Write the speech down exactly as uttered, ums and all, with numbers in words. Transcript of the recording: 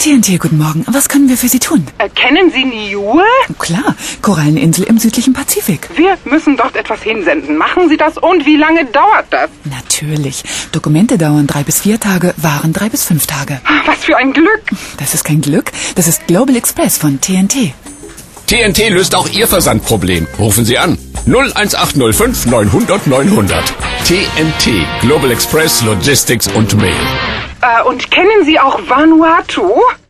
T N T, guten Morgen. Was können wir für Sie tun? Äh, kennen Sie Niue? Klar, Koralleninsel im südlichen Pazifik. Wir müssen dort etwas hinsenden. Machen Sie das und wie lange dauert das? Natürlich. Dokumente dauern drei bis vier Tage, Waren drei bis fünf Tage. Was für ein Glück. Das ist kein Glück, das ist Global Express von T N T. T N T löst auch Ihr Versandproblem. Rufen Sie an. null eins acht null fünf neunhundert neunhundert. T N T, Global Express, Logistics und Mail. Äh, und kennen Sie auch Vanuatu?